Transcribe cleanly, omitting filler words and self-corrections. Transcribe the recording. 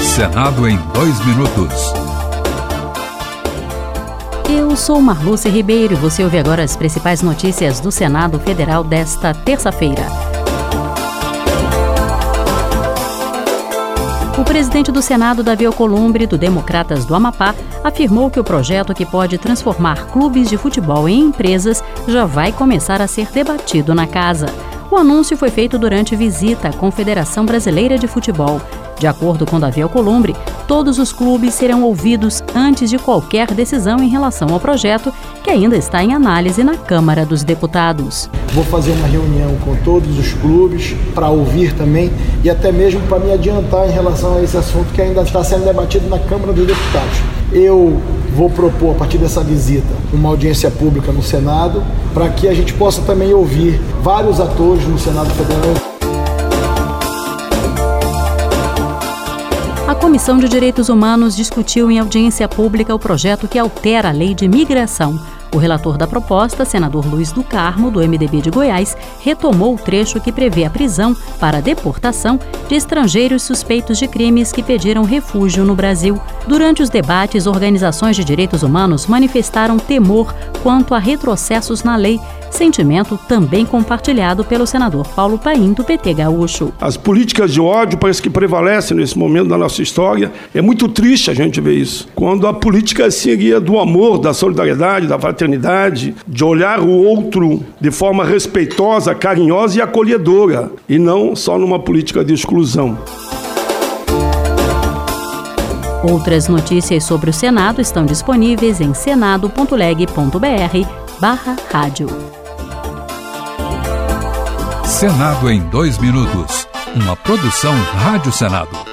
Senado em 2 minutos. Eu sou Marluce Ribeiro e você ouve agora as principais notícias do Senado Federal desta terça-feira. O presidente do Senado, Davi Alcolumbre, do Democratas do Amapá, afirmou que o projeto que pode transformar clubes de futebol em empresas já vai começar a ser debatido na casa. O anúncio foi feito durante visita à Confederação Brasileira de Futebol. De acordo com Davi Alcolumbre, todos os clubes serão ouvidos antes de qualquer decisão em relação ao projeto, que ainda está em análise na Câmara dos Deputados. Vou fazer uma reunião com todos os clubes para ouvir também e até mesmo para me adiantar em relação a esse assunto que ainda está sendo debatido na Câmara dos Deputados. Eu vou propor, a partir dessa visita, uma audiência pública no Senado para que a gente possa também ouvir vários atores no Senado Federal. A Comissão de Direitos Humanos discutiu em audiência pública o projeto que altera a Lei de Migração. O relator da proposta, senador Luiz do Carmo, do MDB de Goiás, retomou o trecho que prevê a prisão para a deportação de estrangeiros suspeitos de crimes que pediram refúgio no Brasil. Durante os debates, organizações de direitos humanos manifestaram temor quanto a retrocessos na lei, sentimento também compartilhado pelo senador Paulo Paim, do PT gaúcho. As políticas de ódio parece que prevalecem nesse momento da nossa história. É muito triste a gente ver isso. Quando a política seria do amor, da solidariedade, da fraternidade, de olhar o outro de forma respeitosa, carinhosa e acolhedora, e não só numa política de exclusão. Outras notícias sobre o Senado estão disponíveis em senado.leg.br/rádio. Senado em 2 minutos. Uma produção Rádio Senado.